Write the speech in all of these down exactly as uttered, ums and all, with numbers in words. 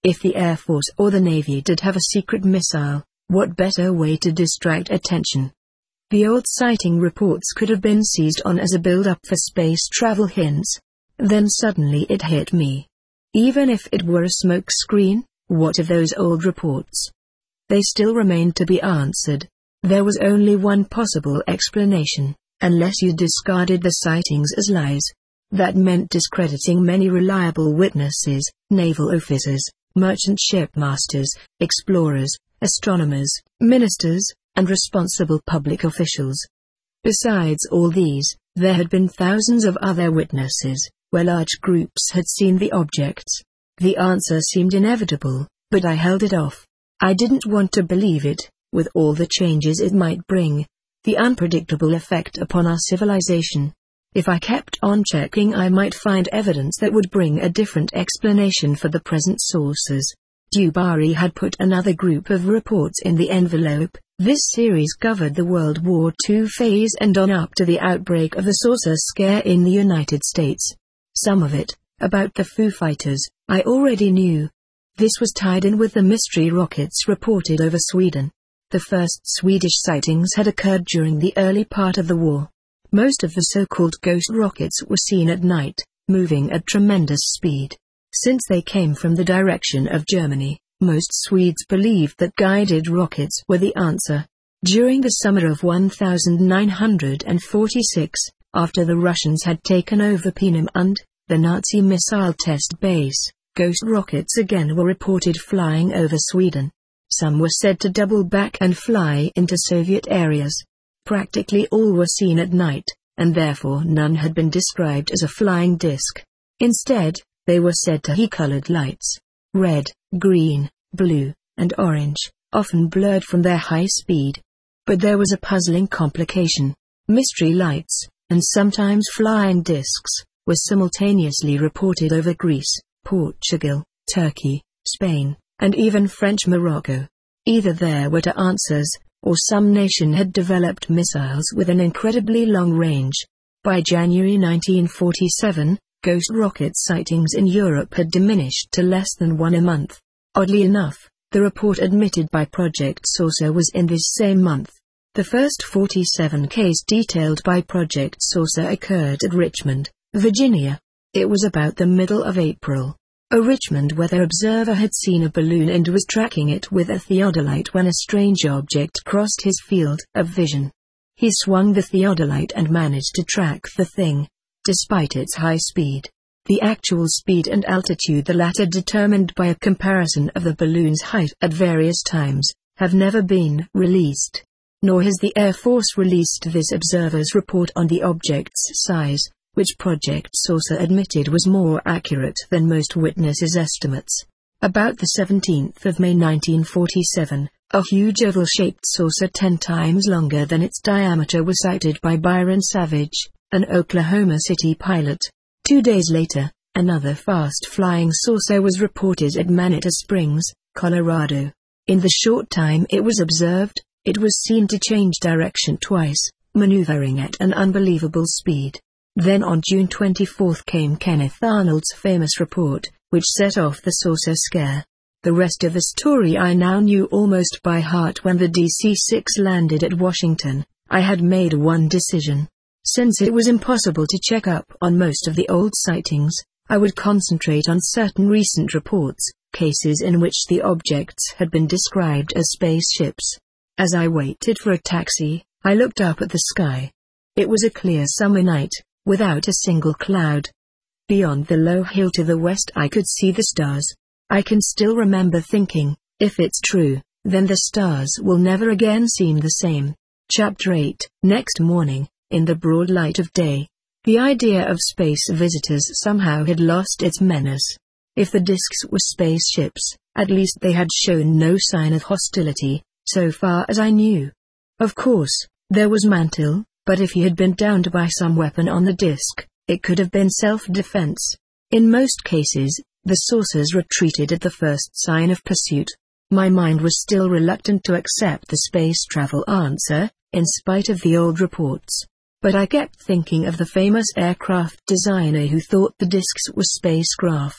If the Air Force or the Navy did have a secret missile, what better way to distract attention? The old sighting reports could have been seized on as a build-up for space travel hints. Then suddenly it hit me. Even if it were a smoke screen, what of those old reports? They still remained to be answered. There was only one possible explanation, unless you discarded the sightings as lies. That meant discrediting many reliable witnesses, naval officers, merchant shipmasters, explorers, astronomers, ministers, and responsible public officials. Besides all these, there had been thousands of other witnesses, where large groups had seen the objects. The answer seemed inevitable, but I held it off. I didn't want to believe it, with all the changes it might bring, the unpredictable effect upon our civilization. If I kept on checking, I might find evidence that would bring a different explanation for the present sources. Dubari had put another group of reports in the envelope. This series covered the World War Two phase and on up to the outbreak of the saucer scare in the United States. Some of it, about the Foo Fighters, I already knew. This was tied in with the mystery rockets reported over Sweden. The first Swedish sightings had occurred during the early part of the war. Most of the so-called ghost rockets were seen at night, moving at tremendous speed. Since they came from the direction of Germany, most Swedes believed that guided rockets were the answer. During the summer of nineteen forty-six, after the Russians had taken over Peenemünde, the Nazi missile test base, ghost rockets again were reported flying over Sweden. Some were said to double back and fly into Soviet areas. Practically all were seen at night, and therefore none had been described as a flying disc. Instead, they were said to have colored lights. Red, green, blue, and orange, often blurred from their high speed. But there was a puzzling complication. Mystery lights, and sometimes flying discs, were simultaneously reported over Greece, Portugal, Turkey, Spain, and even French Morocco. Either there were two answers, or some nation had developed missiles with an incredibly long range. By January nineteen forty-seven, ghost rocket sightings in Europe had diminished to less than one a month. Oddly enough, the report admitted by Project Saucer was in this same month. The first forty-seven case detailed by Project Saucer occurred at Richmond, Virginia. It was about the middle of April. A Richmond weather observer had seen a balloon and was tracking it with a theodolite when a strange object crossed his field of vision. He swung the theodolite and managed to track the thing, despite its high speed. The actual speed and altitude, the latter determined by a comparison of the balloon's height at various times, have never been released. Nor has the Air Force released this observer's report on the object's size, which Project Saucer admitted was more accurate than most witnesses' estimates. About the seventeenth of May nineteen forty-seven, a huge oval-shaped saucer ten times longer than its diameter was sighted by Byron Savage, an Oklahoma City pilot. Two days later, another fast-flying saucer was reported at Manita Springs, Colorado. In the short time it was observed, it was seen to change direction twice, maneuvering at an unbelievable speed. Then on June twenty-fourth came Kenneth Arnold's famous report, which set off the saucer scare. The rest of the story I now knew almost by heart. When the D C six landed at Washington, I had made one decision. Since it was impossible to check up on most of the old sightings, I would concentrate on certain recent reports, cases in which the objects had been described as spaceships. As I waited for a taxi, I looked up at the sky. It was a clear summer night, without a single cloud. Beyond the low hill to the west I could see the stars. I can still remember thinking, if it's true, then the stars will never again seem the same. Chapter eight. Next morning, in the broad light of day, the idea of space visitors somehow had lost its menace. If the discs were spaceships, at least they had shown no sign of hostility, so far as I knew. Of course, there was Mantle, but if he had been downed by some weapon on the disc, it could have been self-defense. In most cases, the saucers retreated at the first sign of pursuit. My mind was still reluctant to accept the space travel answer, in spite of the old reports. But I kept thinking of the famous aircraft designer who thought the discs were spacecraft.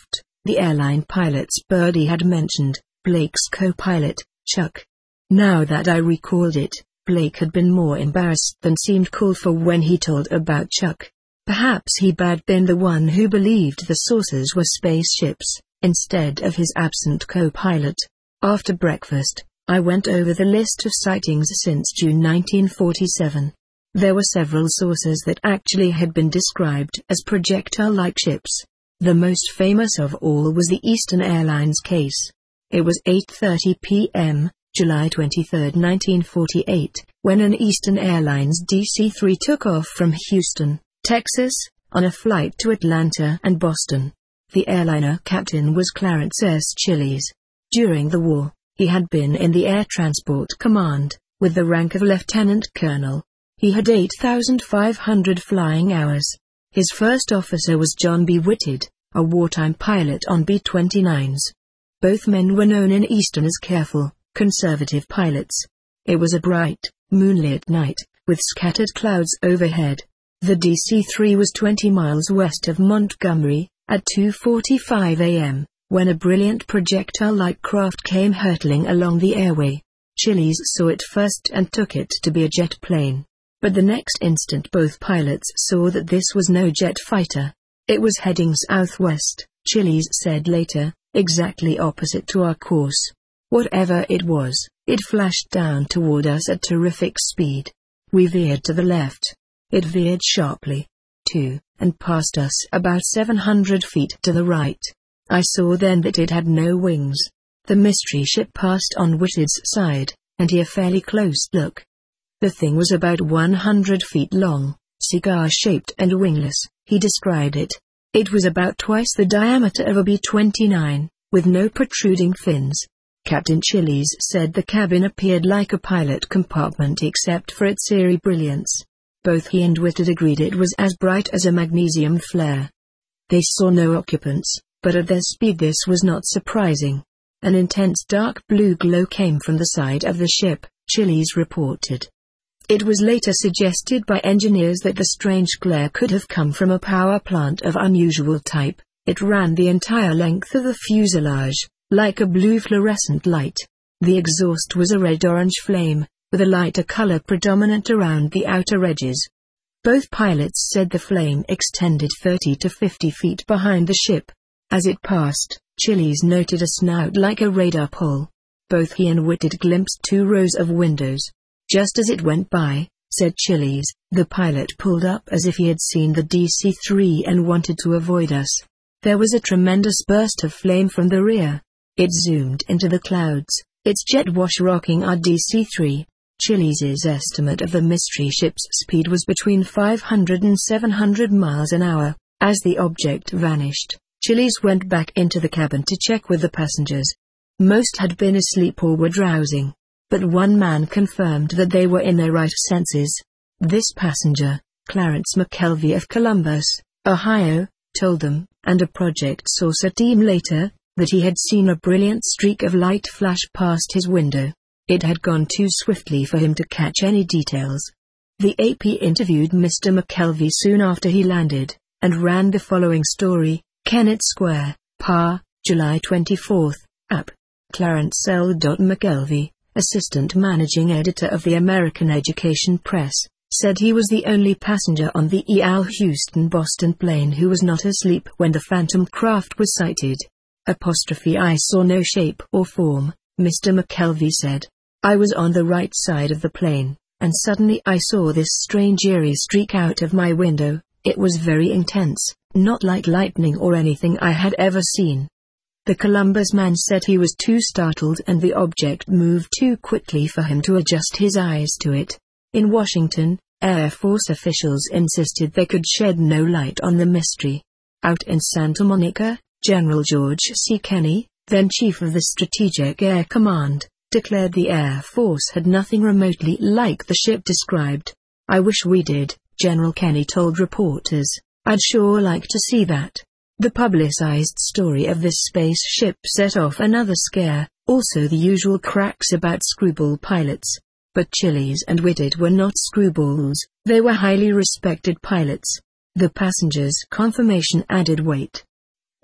The airline pilot's birdie had mentioned Blake's co-pilot, Chuck. Now that I recalled it, Blake had been more embarrassed than seemed called for when he told about Chuck. Perhaps he had been the one who believed the saucers were spaceships, instead of his absent co-pilot. After breakfast, I went over the list of sightings since June nineteen forty-seven. There were several saucers that actually had been described as projectile-like ships. The most famous of all was the Eastern Airlines case. It was eight thirty p m, July twenty-third, nineteen forty-eight, when an Eastern Airlines D C three took off from Houston, Texas, on a flight to Atlanta and Boston. The airliner captain was Clarence S. Chiles. During the war, he had been in the Air Transport Command, with the rank of lieutenant colonel. He had eight thousand five hundred flying hours. His first officer was John B. Whitted, a wartime pilot on B twenty-nines. Both men were known in Eastern as careful, conservative pilots. It was a bright, moonlit night, with scattered clouds overhead. The D C three was twenty miles west of Montgomery, at two forty-five a m, when a brilliant projectile-like craft came hurtling along the airway. Chiles saw it first and took it to be a jet plane. But the next instant both pilots saw that this was no jet fighter. It was heading southwest, Chiles said later, exactly opposite to our course. Whatever it was, it flashed down toward us at terrific speed. We veered to the left. It veered sharply, too, and passed us about seven hundred feet to the right. I saw then that it had no wings. The mystery ship passed on Whitted's side, and he a fairly close look. The thing was about one hundred feet long, cigar-shaped and wingless, he described it. It was about twice the diameter of a B twenty-nine, with no protruding fins. Captain Chiles said the cabin appeared like a pilot compartment except for its eerie brilliance. Both he and Whitted agreed it was as bright as a magnesium flare. They saw no occupants, but at their speed this was not surprising. An intense dark blue glow came from the side of the ship, Chiles reported. It was later suggested by engineers that the strange glare could have come from a power plant of unusual type. It ran the entire length of the fuselage, like a blue fluorescent light. The exhaust was a red-orange flame, with a lighter color predominant around the outer edges. Both pilots said the flame extended thirty to fifty feet behind the ship. As it passed, Chiles noted a snout like a radar pole. Both he and Whitted glimpsed two rows of windows. Just as it went by, said Chiles, the pilot pulled up as if he had seen the D C three and wanted to avoid us. There was a tremendous burst of flame from the rear. It zoomed into the clouds, its jet wash rocking our D C three. Chiles's estimate of the mystery ship's speed was between five hundred and seven hundred miles an hour. As the object vanished, Chiles went back into the cabin to check with the passengers. Most had been asleep or were drowsing, but one man confirmed that they were in their right senses. This passenger, Clarence McKelvey of Columbus, Ohio, told them, and a Project Saucer team later, that he had seen a brilliant streak of light flash past his window. It had gone too swiftly for him to catch any details. The A P interviewed Mister McKelvey soon after he landed, and ran the following story: Kennett Square, P A, July twenty-fourth, A P. Clarence L. McKelvey, assistant managing editor of the American Education Press, said he was the only passenger on the E L Houston-Boston plane who was not asleep when the phantom craft was sighted. Apostrophe I saw no shape or form, Mister McKelvey said. I was on the right side of the plane, and suddenly I saw this strange eerie streak out of my window. It was very intense, not like lightning or anything I had ever seen. The Columbus man said he was too startled and the object moved too quickly for him to adjust his eyes to it. In Washington, Air Force officials insisted they could shed no light on the mystery. Out in Santa Monica, General George C. Kenney, then chief of the Strategic Air Command, declared the Air Force had nothing remotely like the ship described. I wish we did, General Kenney told reporters. I'd sure like to see that. The publicized story of this spaceship set off another scare, also the usual cracks about screwball pilots. But Chiles and Whitted were not screwballs, they were highly respected pilots. The passengers' confirmation added weight.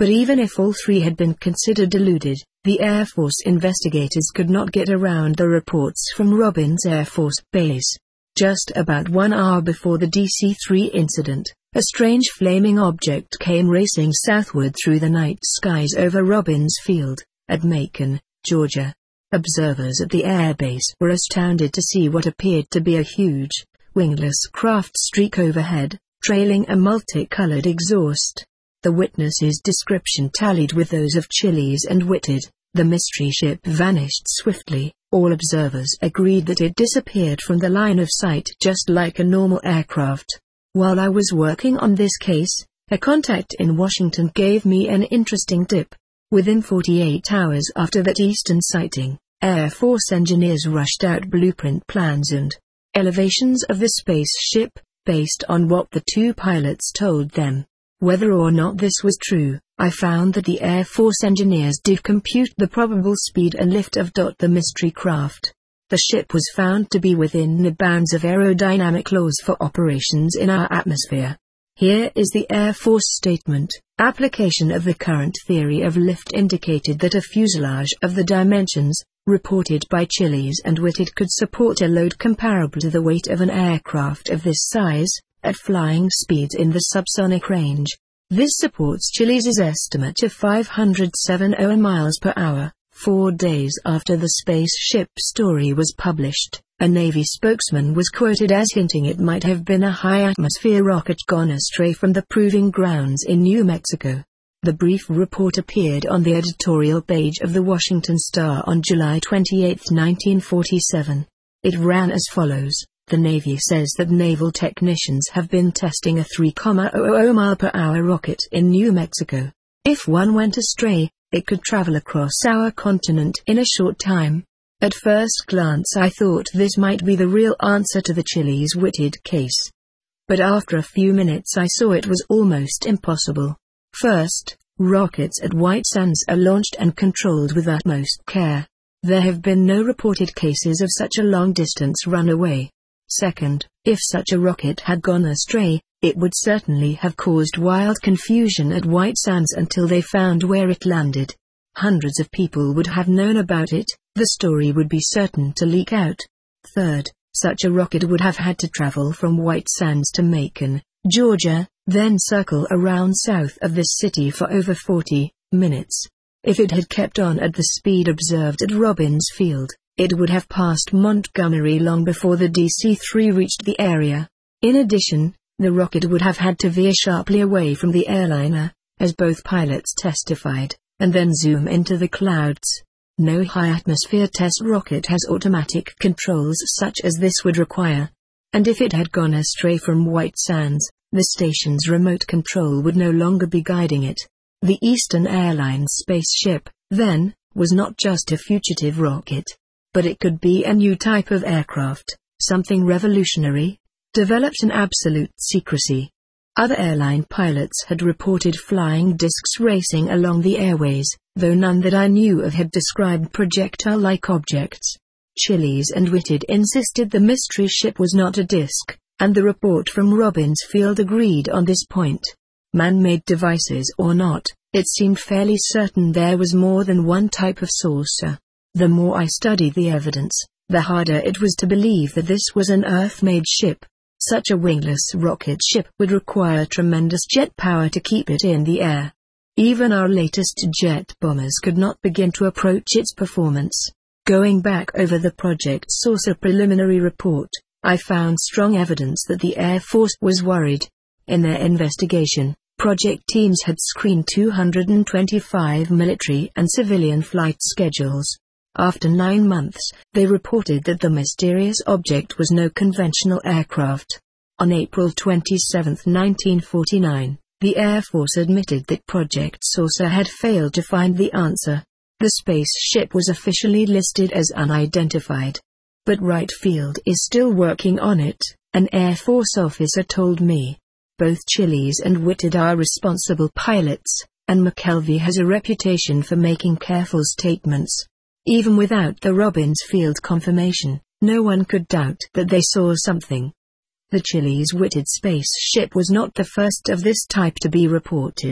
But even if all three had been considered deluded, the Air Force investigators could not get around the reports from Robbins Air Force Base. Just about one hour before the D C three incident, a strange flaming object came racing southward through the night skies over Robbins Field, at Macon, Georgia. Observers at the airbase were astounded to see what appeared to be a huge, wingless craft streak overhead, trailing a multicolored exhaust. The witnesses' description tallied with those of Chiles and Whitted. The mystery ship vanished swiftly. All observers agreed that it disappeared from the line of sight just like a normal aircraft. While I was working on this case, a contact in Washington gave me an interesting tip. Within forty-eight hours after that Eastern sighting, Air Force engineers rushed out blueprint plans and elevations of the spaceship, based on what the two pilots told them. Whether or not this was true, I found that the Air Force engineers did compute the probable speed and lift of the mystery craft. The ship was found to be within the bounds of aerodynamic laws for operations in our atmosphere. Here is the Air Force statement. Application of the current theory of lift indicated that a fuselage of the dimensions, reported by Chiles and Whitted, could support a load comparable to the weight of an aircraft of this size, at flying speeds in the subsonic range. This supports Chiles' estimate of five hundred seventy miles per hour. Four days after the spaceship story was published, a Navy spokesman was quoted as hinting it might have been a high-atmosphere rocket gone astray from the proving grounds in New Mexico. The brief report appeared on the editorial page of the Washington Star on July twenty-eighth, nineteen forty-seven. It ran as follows. The Navy says that naval technicians have been testing a three hundred mile per hour rocket in New Mexico. If one went astray, it could travel across our continent in a short time. At first glance I thought this might be the real answer to the Chiles-Whitted case. But after a few minutes I saw it was almost impossible. First, rockets at White Sands are launched and controlled with utmost care. There have been no reported cases of such a long-distance runaway. Second, if such a rocket had gone astray, it would certainly have caused wild confusion at White Sands until they found where it landed. Hundreds of people would have known about it, the story would be certain to leak out. Third, such a rocket would have had to travel from White Sands to Macon, Georgia, then circle around south of this city for over forty minutes. If it had kept on at the speed observed at Robbins Field, it would have passed Montgomery long before the D C three reached the area. In addition, the rocket would have had to veer sharply away from the airliner, as both pilots testified, and then zoom into the clouds. No high-atmosphere test rocket has automatic controls such as this would require. And if it had gone astray from White Sands, the station's remote control would no longer be guiding it. The Eastern Airlines spaceship, then, was not just a fugitive rocket. But it could be a new type of aircraft, something revolutionary, developed in absolute secrecy. Other airline pilots had reported flying discs racing along the airways, though none that I knew of had described projectile-like objects. Chiles and Whitted insisted the mystery ship was not a disc, and the report from Robbins Field agreed on this point. Man-made devices or not, it seemed fairly certain there was more than one type of saucer. The more I studied the evidence, the harder it was to believe that this was an Earth-made ship. Such a wingless rocket ship would require tremendous jet power to keep it in the air. Even our latest jet bombers could not begin to approach its performance. Going back over the Project Saucer preliminary report, I found strong evidence that the Air Force was worried. In their investigation, project teams had screened two hundred twenty-five military and civilian flight schedules. After nine months, they reported that the mysterious object was no conventional aircraft. On April twenty-seventh, nineteen forty-nine, the Air Force admitted that Project Saucer had failed to find the answer. The spaceship was officially listed as unidentified. But Wright Field is still working on it, an Air Force officer told me. Both Chiles and Whitted are responsible pilots, and McKelvey has a reputation for making careful statements. Even without the Robbins Field confirmation, no one could doubt that they saw something. The Chiles-Whitted spaceship was not the first of this type to be reported.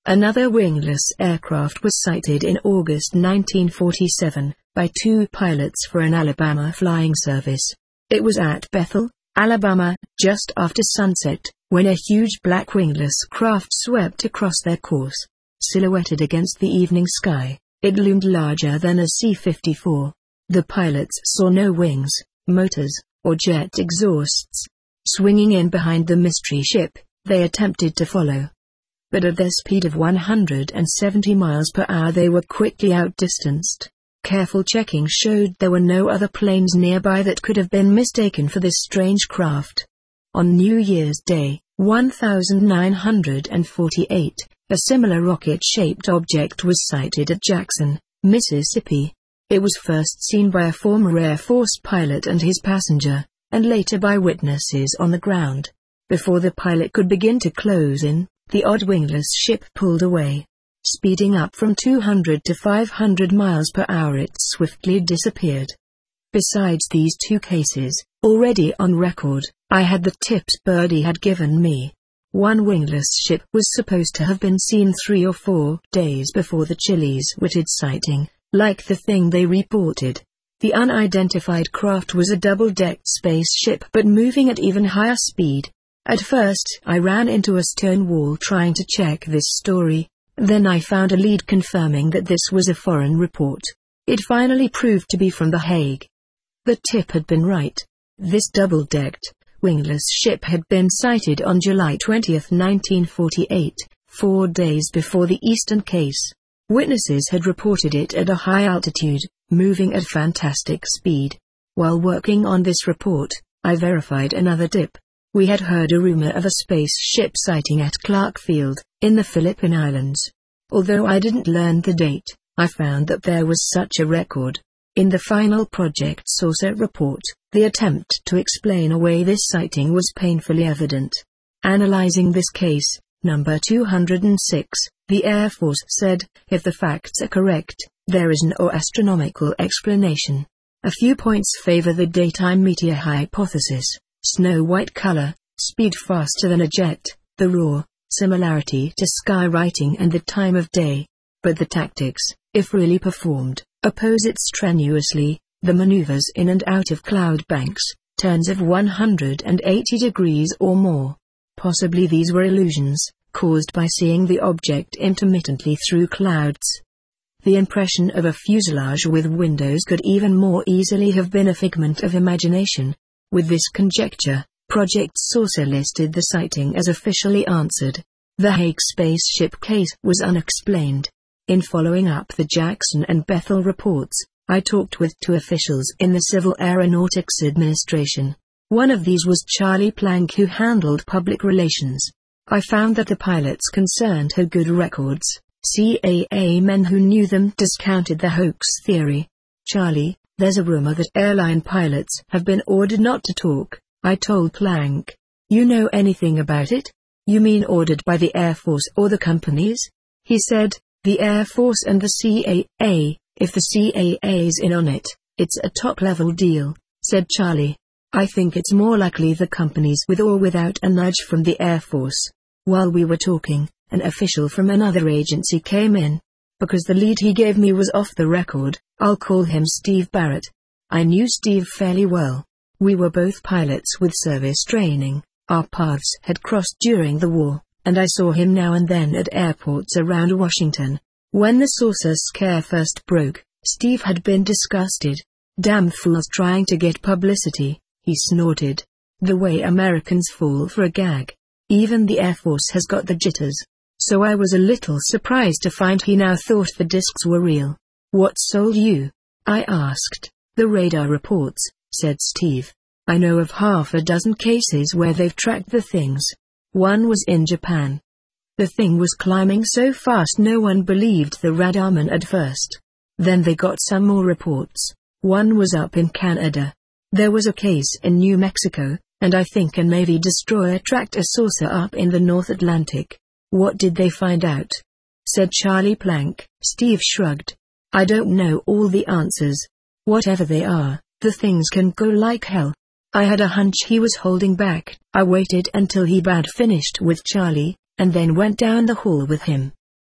Another wingless aircraft was sighted in August nineteen forty-seven, by two pilots for an Alabama flying service. It was at Bethel, Alabama, just after sunset, when a huge black wingless craft swept across their course. Silhouetted against the evening sky, it loomed larger than a C fifty-four. The pilots saw no wings, motors, or jet exhausts. Swinging in behind the mystery ship, they attempted to follow. But at their speed of one hundred seventy miles per hour they were quickly outdistanced. Careful checking showed there were no other planes nearby that could have been mistaken for this strange craft. On New Year's Day, nineteen forty-eight, a similar rocket-shaped object was sighted at Jackson, Mississippi. It was first seen by a former Air Force pilot and his passenger, and later by witnesses on the ground. Before the pilot could begin to close in, the odd wingless ship pulled away. Speeding up from two hundred to five hundred miles per hour, it swiftly disappeared. Besides these two cases, already on record, I had the tips Birdie had given me. One wingless ship was supposed to have been seen three or four days before the Chiles Whitted sighting, like the thing they reported. The unidentified craft was a double-decked spaceship but moving at even higher speed. At first, I ran into a stone wall trying to check this story. Then I found a lead confirming that this was a foreign report. It finally proved to be from The Hague. The tip had been right. This double-decked, wingless ship had been sighted on July twentieth, nineteen forty-eight, four days before the Eastern case. Witnesses had reported it at a high altitude, moving at fantastic speed. While working on this report, I verified another dip. We had heard a rumor of a spaceship sighting at Clark Field, in the Philippine Islands. Although I didn't learn the date, I found that there was such a record. In the final Project Saucer report, the attempt to explain away this sighting was painfully evident. Analyzing this case, number two hundred six, the Air Force said, if the facts are correct, there is no astronomical explanation. A few points favor the daytime meteor hypothesis: snow-white color, speed faster than a jet, the roar, similarity to skywriting and the time of day. But the tactics, if really performed, oppose it strenuously. The maneuvers in and out of cloud banks, turns of one hundred eighty degrees or more. Possibly these were illusions, caused by seeing the object intermittently through clouds. The impression of a fuselage with windows could even more easily have been a figment of imagination. With this conjecture, Project Saucer listed the sighting as officially answered. The Hague spaceship case was unexplained. In following up the Jackson and Bethel reports, I talked with two officials in the Civil Aeronautics Administration. One of these was Charlie Plank, who handled public relations. I found that the pilots concerned had good records. C A A men who knew them discounted the hoax theory. Charlie, there's a rumor that airline pilots have been ordered not to talk, I told Plank. You know anything about it? You mean ordered by the Air Force or the companies? He said, the Air Force and the C A A. If the C A A's in on it, it's a top-level deal, said Charlie. I think it's more likely the companies, with or without a nudge from the Air Force. While we were talking, an official from another agency came in. Because the lead he gave me was off the record, I'll call him Steve Barrett. I knew Steve fairly well. We were both pilots with service training. Our paths had crossed during the war, and I saw him now and then at airports around Washington. When the saucer scare first broke, Steve had been disgusted. Damn fools trying to get publicity, he snorted. The way Americans fall for a gag. Even the Air Force has got the jitters. So I was a little surprised to find he now thought the discs were real. What sold you? I asked. The radar reports, said Steve. I know of half a dozen cases where they've tracked the things. One was in Japan. The thing was climbing so fast no one believed the radarman at first. Then they got some more reports. One was up in Canada. There was a case in New Mexico, and I think a Navy destroyer tracked a saucer up in the North Atlantic. What did they find out? Said Charlie Plank. Steve shrugged. I don't know all the answers. Whatever they are, the things can go like hell. I had a hunch he was holding back. I waited until he had finished with Charlie, and then went down the hall with him.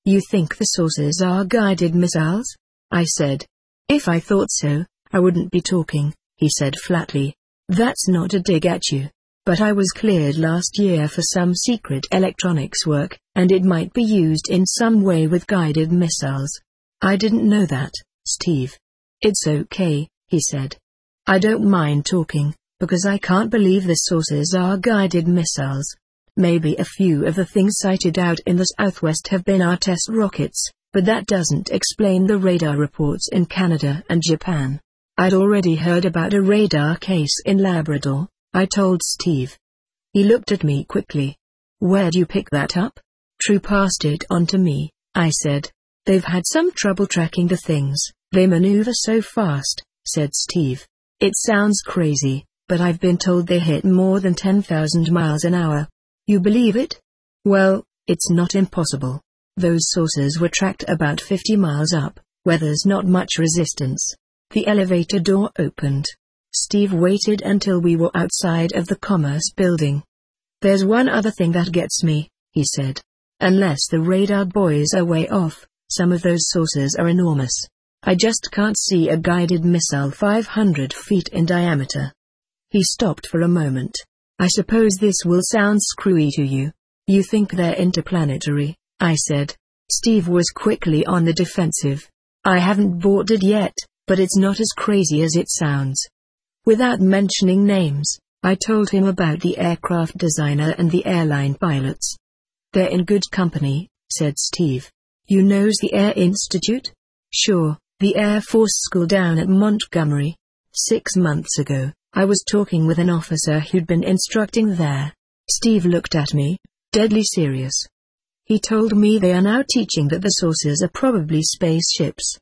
You think the sources are guided missiles? I said. If I thought so, I wouldn't be talking, he said flatly. That's not a dig at you. But I was cleared last year for some secret electronics work, and it might be used in some way with guided missiles. I didn't know that, Steve. It's okay, he said. I don't mind talking, because I can't believe the sources are guided missiles. Maybe a few of the things sighted out in the southwest have been our test rockets, but that doesn't explain the radar reports in Canada and Japan. I'd already heard about a radar case in Labrador, I told Steve. He looked at me quickly. Where'd you pick that up? True passed it on to me, I said. They've had some trouble tracking the things, they maneuver so fast, said Steve. It sounds crazy, but I've been told they hit more than ten thousand miles an hour. You believe it? Well, it's not impossible. Those sources were tracked about fifty miles up, where there's not much resistance. The elevator door opened. Steve waited until we were outside of the Commerce building. There's one other thing that gets me, he said. Unless the radar boys are way off, some of those sources are enormous. I just can't see a guided missile five hundred feet in diameter. He stopped for a moment. I suppose this will sound screwy to you. You think they're interplanetary, I said. Steve was quickly on the defensive. I haven't bought it yet, but it's not as crazy as it sounds. Without mentioning names, I told him about the aircraft designer and the airline pilots. They're in good company, said Steve. You knows the Air Institute? Sure, the Air Force School down at Montgomery. Six months ago, I was talking with an officer who'd been instructing there. Steve looked at me, deadly serious. He told me they are now teaching that the sources are probably spaceships,